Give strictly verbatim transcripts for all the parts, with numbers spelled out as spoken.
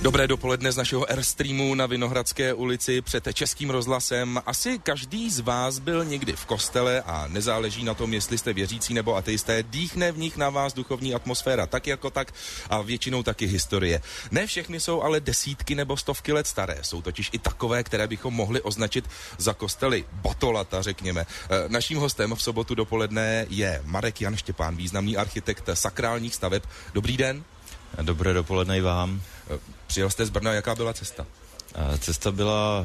Dobré dopoledne z našeho Airstreamu na Vinohradské ulici před Českým rozhlasem. Asi každý z vás byl někdy v kostele a nezáleží na tom, jestli jste věřící nebo ateisté, dýchne v nich na vás duchovní atmosféra tak jako tak a většinou taky historie. Ne všechny jsou ale desítky nebo stovky let staré, jsou totiž i takové, které bychom mohli označit za kostely batolata, řekněme. Naším hostem v sobotu dopoledne je Marek Jan Štěpán, významný architekt sakrálních staveb. Dobrý den. Dobré dopoledne i vám. Přijel jste z Brna, jaká byla cesta? Cesta byla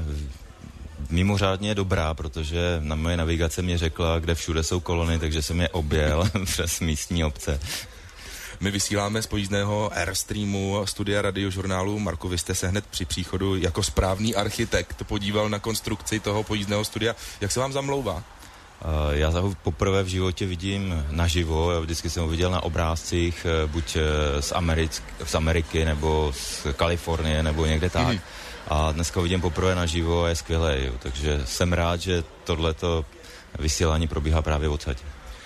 mimořádně dobrá, protože na moje navigace mě řekla, kde všude jsou kolony, takže jsem je objel přes místní obce. My vysíláme z pojízdného Airstreamu studia radiožurnálu. Marku, vy jste se hned při příchodu jako správný architekt podíval na konstrukci toho pojízdného studia. Jak se vám zamlouvá? Já ho poprvé v životě vidím naživo, já vždycky jsem ho viděl na obrázcích, buď z, Americk, z Ameriky, nebo z Kalifornie, nebo někde tak. Mm. A dneska ho vidím poprvé naživo a je skvělé, jo. Takže jsem rád, že tohleto vysílání probíhá právě odsaď.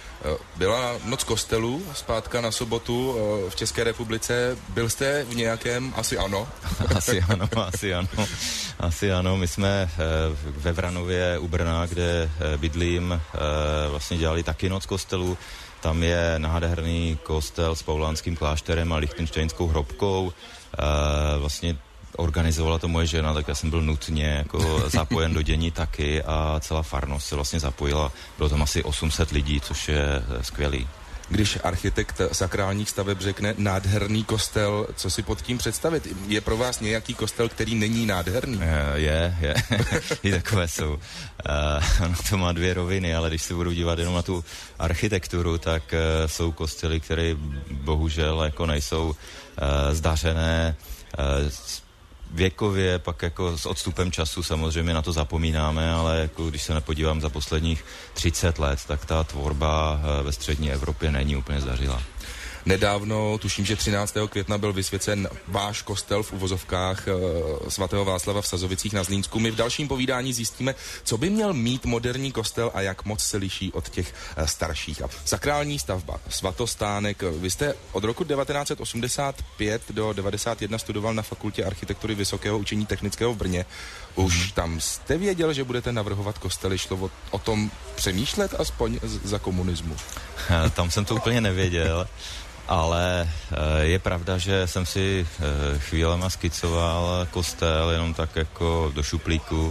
Byla noc kostelů, zpátka na sobotu v České republice. Byl jste v nějakém? Asi ano. Asi ano, asi ano. Asi ano. My jsme ve Vranově u Brna, kde bydlím, vlastně dělali taky noc kostelů. Tam je nádherný kostel s paulánským klášterem a lichtenštejnskou hrobkou. Vlastně organizovala to moje žena, tak já jsem byl nutně jako zapojen do dění taky a celá farnost se vlastně zapojila. Bylo tam asi osm set lidí, což je skvělý. Když architekt sakrálních staveb řekne nádherný kostel, co si pod tím představit? Je pro vás nějaký kostel, který není nádherný? Je, je. I takové jsou. Uh, ono to má dvě roviny, ale když se budu dívat jenom na tu architekturu, tak uh, jsou kostely, které bohužel jako nejsou uh, zdařené, uh, věkově, pak jako s odstupem času samozřejmě na to zapomínáme, ale jako když se nepodívám za posledních třicet let, tak ta tvorba ve střední Evropě není úplně zdařilá. Nedávno, tuším, že třináctého května byl vysvěcen váš kostel v uvozovkách svatého Václava v Sazovicích na Zlínsku. My v dalším povídání zjistíme, co by měl mít moderní kostel a jak moc se liší od těch starších. A sakrální stavba, svatostánek. Vy jste od roku devatenáct set osmdesát pět do devadesát jedna studoval na Fakultě architektury Vysokého učení technického v Brně. Už hmm. tam jste věděl, že budete navrhovat kostely? Šlo o, o tom přemýšlet aspoň za komunismu? Tam jsem to úplně nevěděl. Ale je pravda, že jsem si chvílema skicoval kostel jenom tak jako do šuplíku,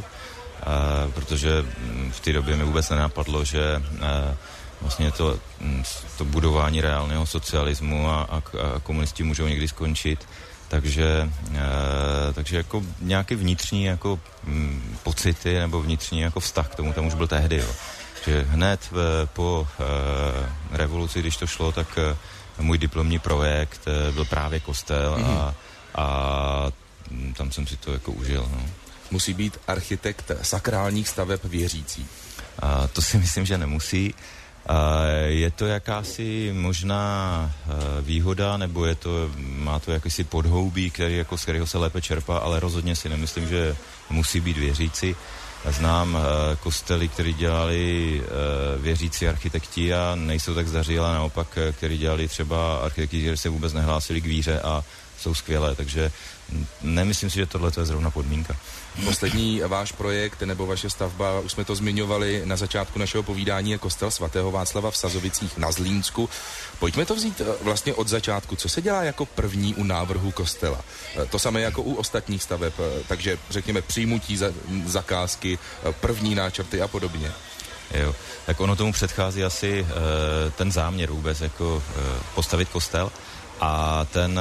protože v té době mi vůbec nenapadlo, že vlastně to, to budování reálného socialismu a, a, a komunisti můžou někdy skončit. Takže, takže jako nějaký vnitřní jako pocity nebo vnitřní jako vztah k tomu tam už byl tehdy. Jo. Že hned po revoluci, když to šlo, tak můj diplomní projekt byl právě kostel mm. a, a tam jsem si to jako užil. No. Musí být architekt sakrálních staveb věřící? A to si myslím, že nemusí. A je to jakási možná výhoda, nebo je to, má to jakýsi podhoubí, který, jako, z kterého se lépe čerpá, ale rozhodně si nemyslím, že musí být věřící. Znám uh, kostely, které dělali uh, věřící architekti a nejsou tak zdařilé, naopak, který dělali třeba architekti, kteří se vůbec nehlásili k víře a jsou skvělé, takže nemyslím si, že tohle je zrovna podmínka. Poslední váš projekt nebo vaše stavba, už jsme to zmiňovali na začátku našeho povídání, je kostel svatého Václava v Sazovicích na Zlínsku. Pojďme to vzít vlastně od začátku. Co se dělá jako první u návrhu kostela? To samé jako u ostatních staveb, takže řekněme přijmutí za, zakázky, první náčrty a podobně. Jo, tak ono tomu předchází asi uh, ten záměr vůbec jako uh, postavit kostel. A ten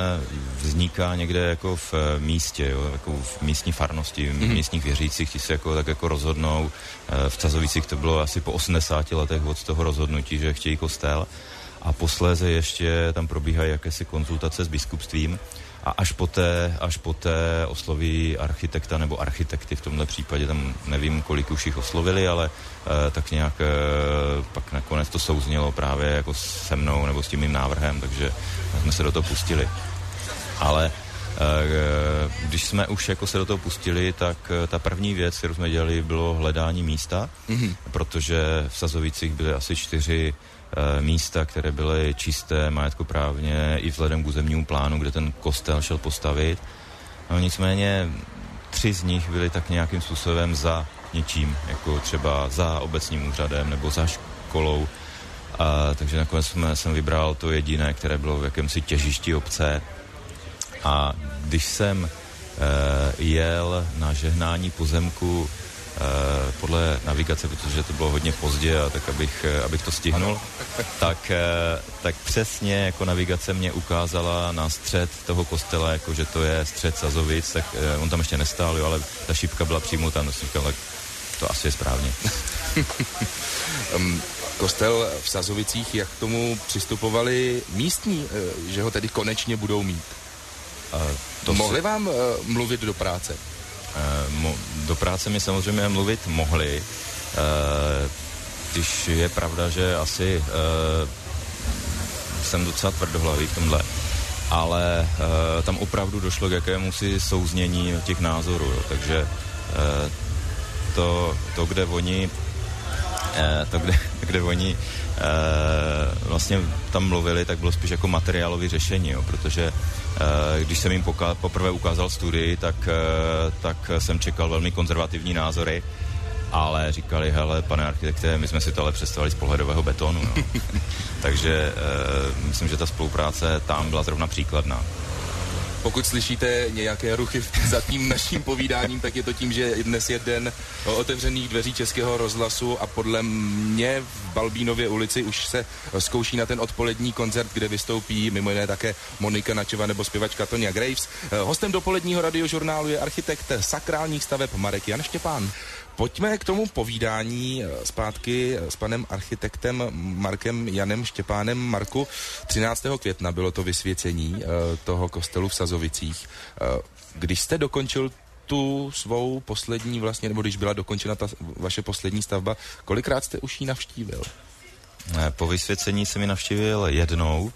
vzniká někde jako v místě, jo, jako v místní farnosti, v místních věřících, ti se jako tak jako rozhodnou. V Sazovicích to bylo asi po osmdesáti letech od toho rozhodnutí, že chtějí kostel. A posléze ještě tam probíhají jakési konzultace s biskupstvím. A až poté, až poté osloví architekta nebo architekty, v tomhle případě tam nevím, kolik už jich oslovili, ale e, tak nějak e, pak nakonec to souznělo právě jako se mnou nebo s tím mým návrhem, takže jsme se do toho pustili. Ale e, když jsme už jako se do toho pustili, tak e, ta první věc, kterou jsme dělali, bylo hledání místa, mm-hmm. protože v Sazovicích byly asi čtyři místa, které byly čisté majetkoprávně i vzhledem k územnímu plánu, kde ten kostel šel postavit. No nicméně tři z nich byly tak nějakým způsobem za něčím, jako třeba za obecním úřadem nebo za školou. A, takže nakonec jsme, jsem vybral to jediné, které bylo v jakémsi těžišti obce. A když jsem e, jel na žehnání pozemku e, podle navigace, protože to bylo hodně pozdě, a tak abych, abych to stihnul, tak, e, tak přesně jako navigace mě ukázala na střed toho kostela, jako že to je střed Sazovic, tak e, on tam ještě nestál, jo, ale ta šipka byla přímo tam, jsem říkal, tak to asi je správně. um, kostel v Sazovicích, jak k tomu přistupovali místní, že ho tedy konečně budou mít? Uh, to mohli si... vám uh, mluvit do práce? Uh, mo- do práce mi samozřejmě mluvit mohli, uh, když je pravda, že asi uh, jsem docela tvrdohlavý v tomhle, ale uh, tam opravdu došlo k jakémusi souznění těch názorů, jo, takže uh, to, to, kde oni uh, to, kde, kde oni uh, vlastně tam mluvili, tak bylo spíš jako materiálové řešení, jo, protože uh, když jsem jim poka- poprvé ukázal studii, tak, uh, tak jsem čekal velmi konzervativní názory, ale říkali, hele, pane architekte, my jsme si to ale představili z pohledového betonu. No. Takže uh, myslím, že ta spolupráce tam byla zrovna příkladná. Pokud slyšíte nějaké ruchy za tím naším povídáním, tak je to tím, že dnes je den otevřených dveří Českého rozhlasu a podle mě v Balbínově ulici už se zkouší na ten odpolední koncert, kde vystoupí mimo jiné také Monika Načeva nebo zpěvačka Tonia Graves. Hostem dopoledního radiožurnálu je architekt sakrálních staveb Marek Jan Štěpán. Pojďme k tomu povídání zpátky s panem architektem Markem Janem Štěpánem. Marku, třináctého května bylo to vysvěcení toho kostelu v Sazovicích. Když jste dokončil tu svou poslední vlastně, nebo když byla dokončena ta vaše poslední stavba, kolikrát jste už ji navštívil? Po vysvěcení jsem ji navštívil jednou,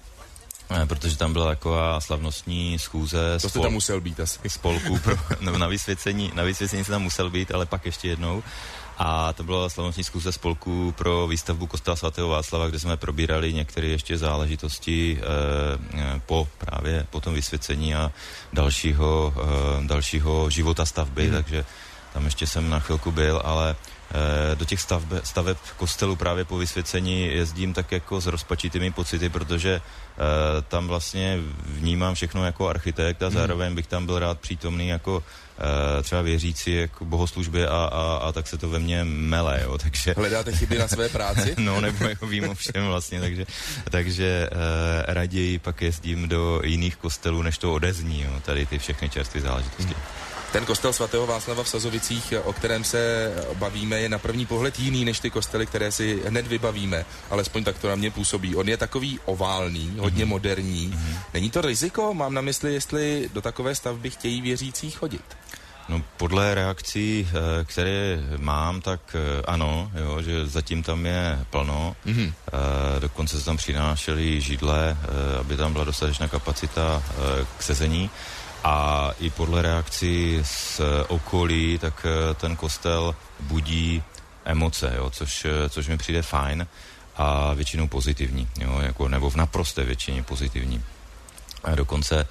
protože tam byla taková slavnostní schůze. To jste tam musel být asi. Spolků pro, no, na vysvěcení, na vysvěcení jsem tam musel být, ale pak ještě jednou. A to byla slavnostní schůze spolků pro výstavbu kostela svatého Václava, kde jsme probírali některé ještě záležitosti eh, po právě po tom vysvěcení a dalšího, eh, dalšího života stavby, mm. takže tam ještě jsem na chvilku byl, ale do těch stavbe, staveb kostelu právě po vysvěcení jezdím tak jako s rozpačitými pocity, protože e, tam vlastně vnímám všechno jako architekt a zároveň bych tam byl rád přítomný jako e, třeba věřící jako bohoslužbě a, a, a tak se to ve mně mele, jo, takže... Hledáte chyby na své práci? No, nebo jako vím o všem vlastně, takže, takže e, raději pak jezdím do jiných kostelů, než to odezní, jo, tady ty všechny čerstvé záležitosti. Hmm. Ten kostel svatého Václava v Sazovicích, o kterém se bavíme, je na první pohled jiný než ty kostely, které si hned vybavíme, alespoň tak to na mě působí. On je takový oválný, hodně mm-hmm. moderní. Mm-hmm. Není to riziko? Mám na mysli, jestli do takové stavby chtějí věřící chodit. No podle reakcí, které mám, tak ano, jo, že zatím tam je plno. Mm-hmm. E, dokonce se tam přinášely židle, e, aby tam byla dostatečná kapacita e, k sezení. A i podle reakcí z okolí, tak ten kostel budí emoce, jo, což, což mi přijde fajn a většinou pozitivní, jo, jako, nebo v naprosté většině pozitivní. A dokonce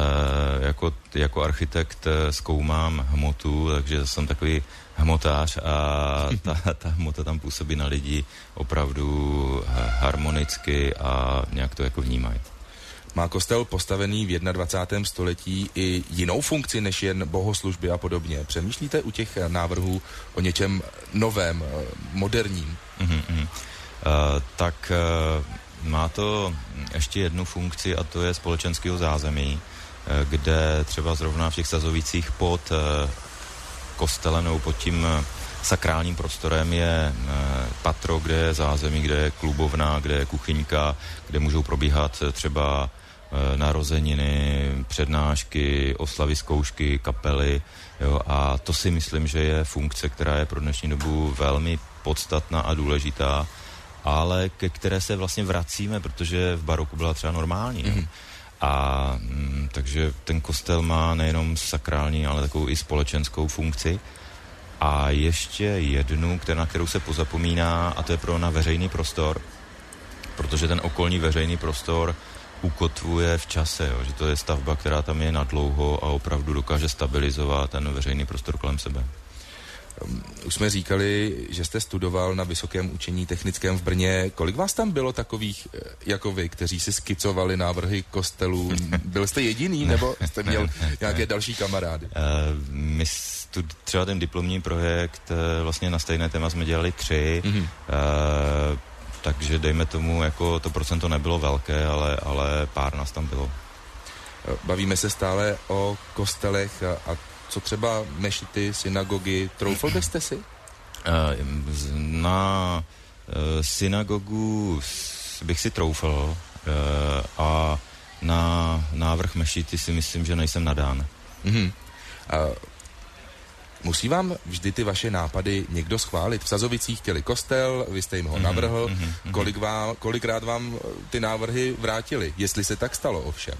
jako, jako architekt zkoumám hmotu, takže jsem takový hmotář a ta, ta hmota tam působí na lidi opravdu harmonicky a nějak to jako vnímají. Má kostel postavený v dvacátém prvním století i jinou funkci než jen bohoslužby a podobně? Přemýšlíte u těch návrhů o něčem novém, moderním? Mm-hmm. Uh, tak uh, má to ještě jednu funkci a to je společenského zázemí, uh, kde třeba zrovna v těch Sazovicích pod uh, kostelem nebo pod tím uh, sakrálním prostorem je uh, patro, kde je zázemí, kde je klubovna, kde je kuchyňka, kde můžou probíhat třeba narozeniny, přednášky, oslavy, zkoušky, kapely, jo, a to si myslím, že je funkce, která je pro dnešní dobu velmi podstatná a důležitá, ale ke které se vlastně vracíme, protože v baroku byla třeba normální. Mm-hmm. A m, takže ten kostel má nejenom sakrální, ale takovou i společenskou funkci. A ještě jednu, která, na kterou se pozapomíná, a to je pro na veřejný prostor, protože ten okolní veřejný prostor ukotvuje v čase, jo, že to je stavba, která tam je nadlouho a opravdu dokáže stabilizovat ten veřejný prostor kolem sebe. Už jsme říkali, že jste studoval na Vysokém učení technickém v Brně. Kolik vás tam bylo takových jako vy, kteří si skicovali návrhy kostelů? Byl jste jediný, nebo jste měl nějaké další kamarády? Uh, my tu, třeba ten diplomní projekt, vlastně na stejné téma jsme dělali tři, mm-hmm. uh, takže dejme tomu, jako to procento nebylo velké, ale, ale pár nás tam bylo. Bavíme se stále o kostelech a, a co třeba mešity, synagogy, troufl byste si? Na synagogu bych si troufl a na návrh mešity si myslím, že nejsem nadán. Mm-hmm. A musí vám vždy ty vaše nápady někdo schválit? V Sazovicích chtěli kostel, vy jste jim ho navrhl. Mm-hmm. Kolik vám, kolikrát vám ty návrhy vrátili? Jestli se tak stalo ovšem.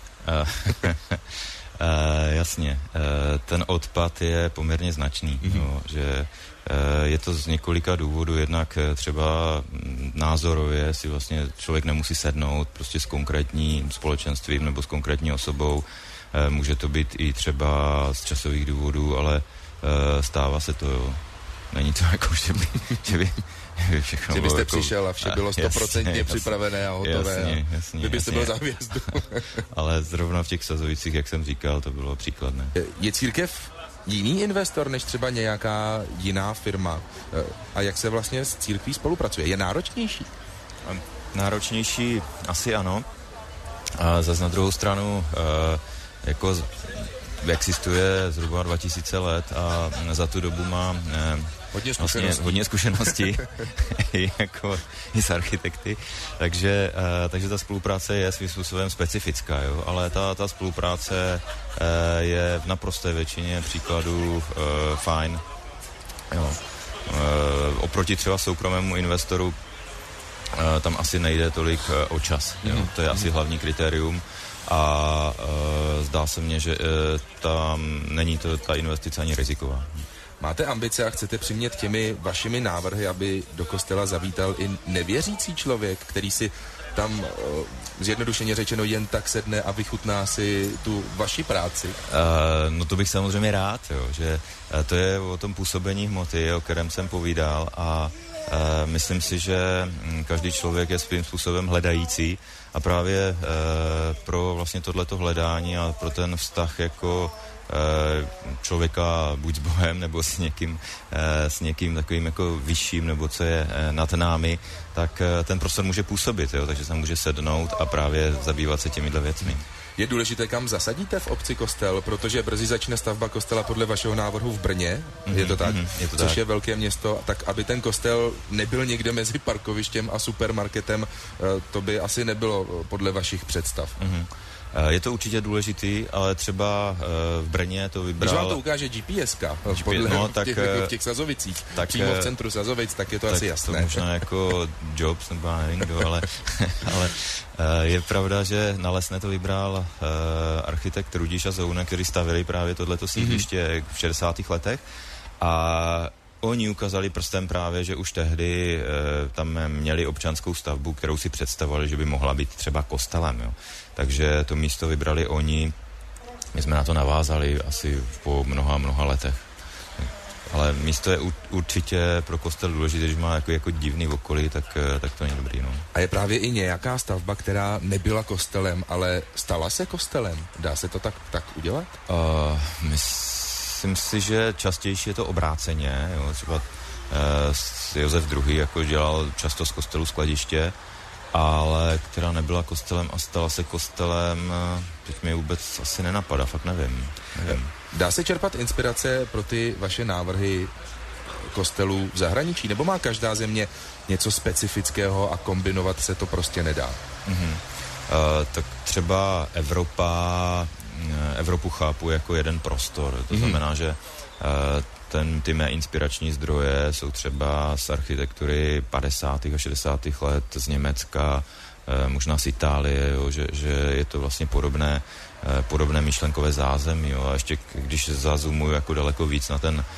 Uh, jasně, uh, ten odpad je poměrně značný, mm-hmm. no, že uh, je to z několika důvodů, jednak třeba názorově si vlastně člověk nemusí sednout prostě s konkrétním společenstvím nebo s konkrétní osobou, uh, může to být i třeba z časových důvodů, ale uh, stává se to, jo. Není to jako, že by, že by všechno že byste jako, přišel a vše bylo stoprocentně připravené a hotové. Jasně, jasně, vy byste jasně. byl za hvězdu. Ale zrovna v těch Sazovicích, jak jsem říkal, to bylo příkladné. Je církev jiný investor než třeba nějaká jiná firma? A jak se vlastně s církví spolupracuje? Je náročnější? Náročnější asi ano. A zase na druhou stranu jako existuje zhruba dva tisíce let a za tu dobu má eh, hodně zkušeností, vlastně, hodně zkušeností jako i s architekty, takže, eh, takže ta spolupráce je svým způsobem specifická, jo? Ale ta, ta spolupráce eh, je v naprosté většině příkladů eh, fajn. Jo. Eh, oproti třeba soukromému investoru eh, tam asi nejde tolik eh, o čas. Jo? To je asi hlavní kritérium. A e, zdá se mně, že e, tam není to ta investice ani riziková. Máte ambice a chcete přimět těmi vašimi návrhy, aby do kostela zavítal i nevěřící člověk, který si tam e, zjednodušeně řečeno jen tak sedne a vychutná si tu vaši práci? E, no to bych samozřejmě rád, jo, že e, to je o tom působení hmoty, o kterém jsem povídal a e, myslím si, že každý člověk je svým způsobem hledající a právě e, pro vlastně tohleto hledání a pro ten vztah jako e, člověka buď s Bohem nebo s někým, e, s někým takovým jako vyšším nebo co je e, nad námi, tak e, ten prostor může působit, jo, takže se může sednout a právě zabývat se těmihle věcmi. Je důležité, kam zasadíte v obci kostel, protože brzy začne stavba kostela podle vašeho návrhu v Brně, mm-hmm, je to tak, mm-hmm, je to což tak. Je velké město, tak aby ten kostel nebyl někde mezi parkovištěm a supermarketem, to by asi nebylo podle vašich představ. Mm-hmm. Je to určitě důležitý, ale třeba v Brně to vybral... Když vám to ukáže G P S ka podle no, tak, těch, v těch Sazovicích, tak, přímo v centru Sazovic, tak je to tak asi jasné. To možná jako Jobs, nebo já nevím kdo, ale, ale je pravda, že na Lesné to vybral architekt Rudiš a Zouna, kteří stavili právě tohleto sídliště mm-hmm. v šedesátých letech a oni ukázali prstem právě, že už tehdy e, tam měli občanskou stavbu, kterou si představovali, že by mohla být třeba kostelem. Jo. Takže to místo vybrali oni, my jsme na to navázali asi po mnoha, mnoha letech. Ale místo je určitě pro kostel důležité, když má jako, jako divný okolí, tak, tak to není dobrý. No. A je právě i nějaká stavba, která nebyla kostelem, ale stala se kostelem? Dá se to tak, tak udělat? Uh, my Myslím si, že častější je to obráceně. Jo. Třeba eh, Josef druhý. jako dělal často z kostelu skladiště, ale která nebyla kostelem a stala se kostelem, teď mi vůbec asi nenapadá, fakt nevím. nevím. Dá se čerpat inspirace pro ty vaše návrhy kostelů v zahraničí? Nebo má každá země něco specifického a kombinovat se to prostě nedá? Mm-hmm. Uh, tak třeba Evropa Evropu chápu jako jeden prostor. To mm-hmm. znamená, že uh, ten, ty mé inspirační zdroje jsou třeba z architektury padesátých a šedesátých let, z Německa, uh, možná z Itálie, jo, že, že je to vlastně podobné, uh, podobné myšlenkové zázemí. Jo, a ještě když zazumuju jako daleko víc na ten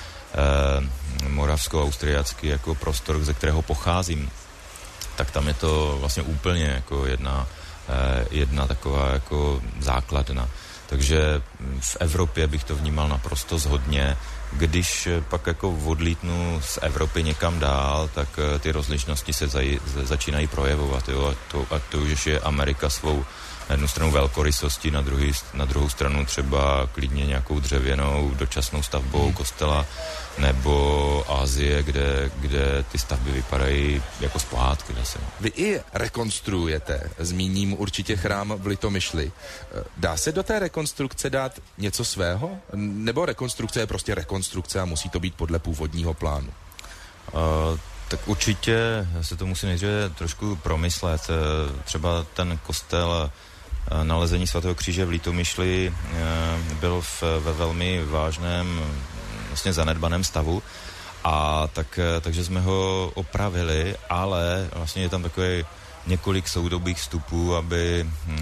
uh, moravsko-austriacký jako prostor, ze kterého pocházím, tak tam je to vlastně úplně jako jedna jedna taková jako základna. Takže v Evropě bych to vnímal naprosto shodně. Když pak jako odlítnu z Evropy někam dál, tak ty rozlišnosti se zaj, začínají projevovat. Jo? A, to, a to už je Amerika svou na jednu stranu velkorysostí, na, druhý, na druhou stranu třeba klidně nějakou dřevěnou dočasnou stavbou hmm. kostela, nebo Asie, kde, kde ty stavby vypadají jako splátky. Zase. Vy i rekonstruujete, zmíním určitě chrám v Litomyšli. Dá se do té rekonstrukce dát něco svého? Nebo rekonstrukce je prostě rekonstrukce a musí to být podle původního plánu? Uh, tak určitě se to musí nejdříve trošku promyslet. Třeba ten kostel Nalezení svatého kříže v Litomyšli byl v, ve velmi vážném, vlastně zanedbaném stavu, a tak, takže jsme ho opravili, ale vlastně je tam takový několik soudobých vstupů, aby,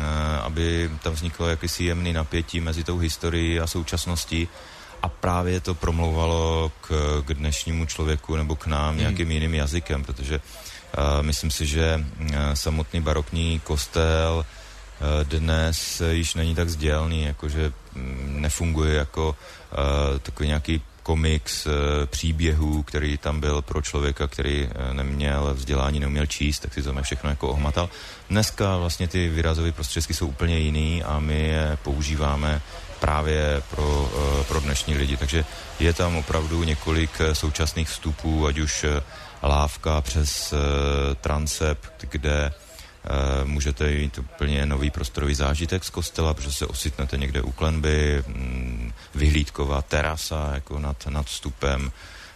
aby tam vzniklo jakýsi jemný napětí mezi tou historií a současností, a právě to promlouvalo k, k dnešnímu člověku nebo k nám nějakým jiným jazykem, protože uh, myslím si, že uh, samotný barokní kostel uh, dnes již není tak sdělný, jakože um, nefunguje jako uh, takový nějaký komiks uh, příběhů, který tam byl pro člověka, který uh, neměl vzdělání, neuměl číst, tak si to všechno jako ohmatal. Dneska vlastně ty výrazové prostředky jsou úplně jiný a my je používáme právě pro, pro dnešní lidi. Takže je tam opravdu několik současných vstupů, ať už lávka přes transept, kde můžete mít úplně nový prostorový zážitek z kostela, protože se ocitnete někde u klenby, vyhlídková terasa jako nad, nad vstupem,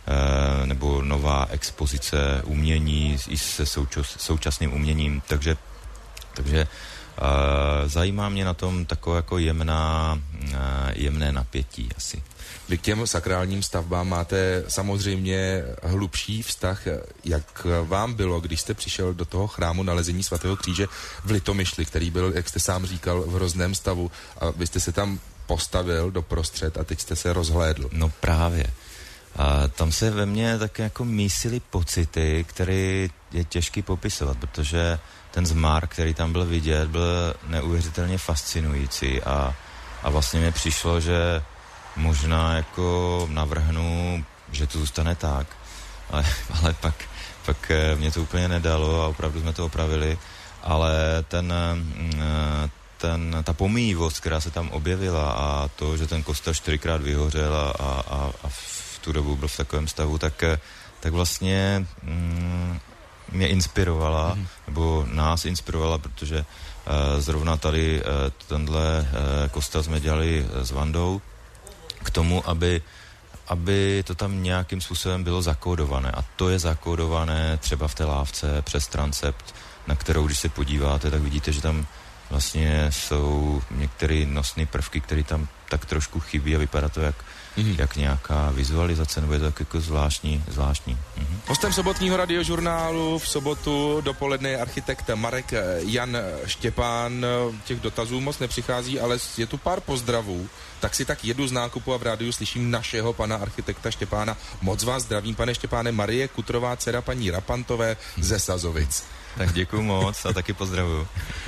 nebo nová expozice umění i se součas, současným uměním. Takže, takže Uh, zajímá mě na tom takové jako jemná, uh, jemné napětí asi. Vy k těm sakrálním stavbám máte samozřejmě hlubší vztah. Jak vám bylo, když jste přišel do toho chrámu Nalezení svatého kříže v Litomyšli, který byl, jak jste sám říkal, v hrozném stavu, a vy jste se tam postavil doprostřed a teď jste se rozhlédl? No právě. A tam se ve mně tak jako mísily pocity, které je těžký popisovat, protože ten zmar, který tam byl vidět, byl neuvěřitelně fascinující, a, a vlastně mi přišlo, že možná jako navrhnu, že to zůstane tak, ale, ale pak, pak mě to úplně nedalo a opravdu jsme to opravili, ale ten, ten, ta pomíjivost, která se tam objevila, a to, že ten kostel čtyřikrát vyhořel a, a, a v tu dobu byl v takovém stavu, tak, tak vlastně mm, mě inspirovala, mm. nebo nás inspirovala, protože uh, zrovna tady uh, tenhle uh, kostel jsme dělali uh, s Vandou k tomu, aby, aby to tam nějakým způsobem bylo zakódované. A to je zakódované třeba v té lávce přes transept, na kterou, když se podíváte, tak vidíte, že tam vlastně jsou některé nosné prvky, které tam tak trošku chybí a vypadá to jak, mm. jak nějaká vizualizace, nebo je to tak jako zvláštní. zvláštní. Mm. Hostem sobotního radiožurnálu v sobotu dopoledne je architekt Marek Jan Štěpán. Těch dotazů moc nepřichází, ale je tu pár pozdravů. Tak si tak jedu z nákupu a v rádiu slyším našeho pana architekta Štěpána. Moc vás zdravím, pane Štěpáne. Marie Kutrová, dcera paní Rapantové ze Sazovic. Tak děkuju moc a taky pozdravuju.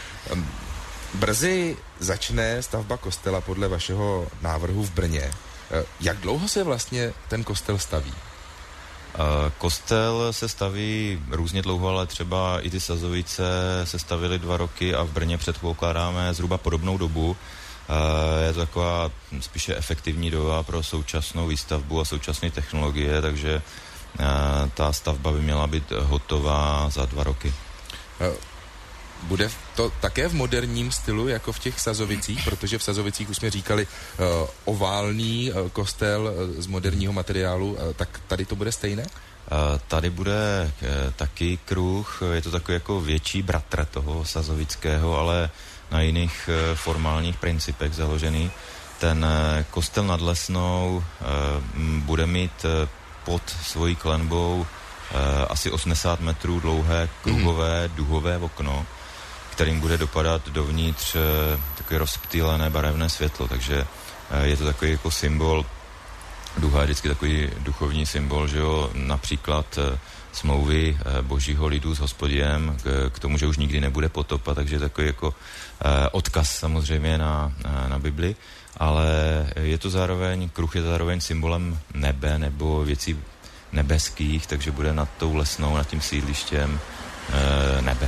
Brzy začne stavba kostela podle vašeho návrhu v Brně. Jak dlouho se vlastně ten kostel staví? Kostel se staví různě dlouho, ale třeba i ty Sazovice se stavily dva roky a v Brně předpokládáme zhruba podobnou dobu. Je to taková spíše efektivní doba pro současnou výstavbu a současné technologie, takže ta stavba by měla být hotová za dva roky. Bude to také v moderním stylu, jako v těch Sazovicích, protože v Sazovicích už jsme říkali uh, oválný uh, kostel uh, z moderního materiálu, uh, tak tady to bude stejné? Uh, tady bude uh, taky kruh, je to takový jako větší bratr toho sazovického, ale na jiných uh, formálních principech založený. Ten uh, kostel nad Lesnou uh, bude mít uh, pod svojí klenbou uh, asi osmdesát metrů dlouhé kruhové mm. duhové okno, kterým bude dopadat dovnitř e, takové rozptýlené barevné světlo, takže e, je to takový jako symbol, duha je vždycky takový duchovní symbol, že jo, například e, smlouvy božího lidu s Hospodinem k, k tomu, že už nikdy nebude potopa, takže takový jako odkaz samozřejmě na, na, na Bibli, ale je to zároveň, kruh je zároveň symbolem nebe nebo věcí nebeských, takže bude nad tou lesnou, nad tím sídlištěm nebe.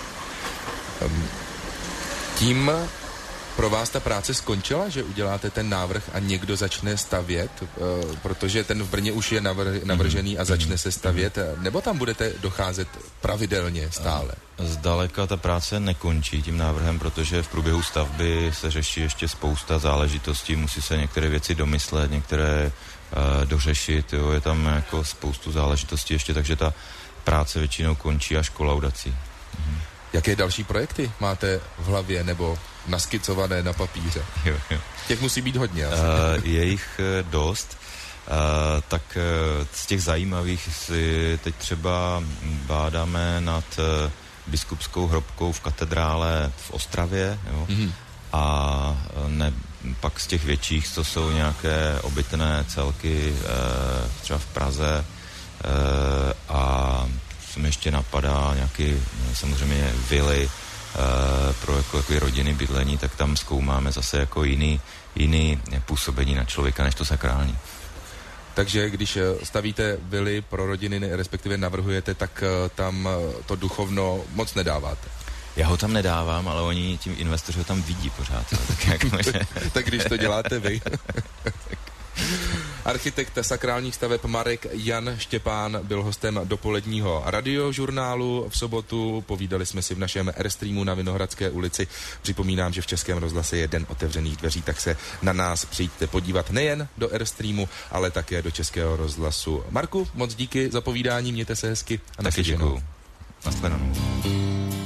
Tím pro vás ta práce skončila, že uděláte ten návrh a někdo začne stavět, protože ten v Brně už je navr- navržený a začne se stavět, nebo tam budete docházet pravidelně stále? Zdaleka ta práce nekončí tím návrhem, protože v průběhu stavby se řeší ještě spousta záležitostí, musí se některé věci domyslet, některé uh, dořešit, jo, je tam jako spoustu záležitostí ještě, takže ta práce většinou končí až kolaudací. Mhm. Jaké další projekty máte v hlavě nebo naskicované na papíře? Jo, jo. Těch musí být hodně. Uh, je jich dost. Uh, tak uh, z těch zajímavých si teď třeba bádáme nad uh, biskupskou hrobkou v katedrále v Ostravě. Jo? Mm-hmm. A ne, pak z těch větších, to jsou nějaké obytné celky uh, třeba v Praze uh, a co mi ještě napadá, nějaký samozřejmě vily uh, pro jako, jako rodiny bydlení, tak tam zkoumáme zase jako jiný, jiný působení na člověka, než to sakrální. Takže když stavíte vily pro rodiny, respektive navrhujete, tak tam to duchovno moc nedáváte. Já ho tam nedávám, ale oni tím investoři ho tam vidí pořád. Tak, jak může... tak když to děláte vy... Architekt sakrálních staveb Marek Jan Štěpán byl hostem dopoledního radiožurnálu v sobotu. Povídali jsme si v našem Airstreamu na Vinohradské ulici. Připomínám, že v Českém rozhlase je den otevřených dveří, tak se na nás přijďte podívat nejen do Airstreamu, ale také do Českého rozhlasu. Marku, moc díky za povídání, mějte se hezky a naslyšenou. Naschledanou.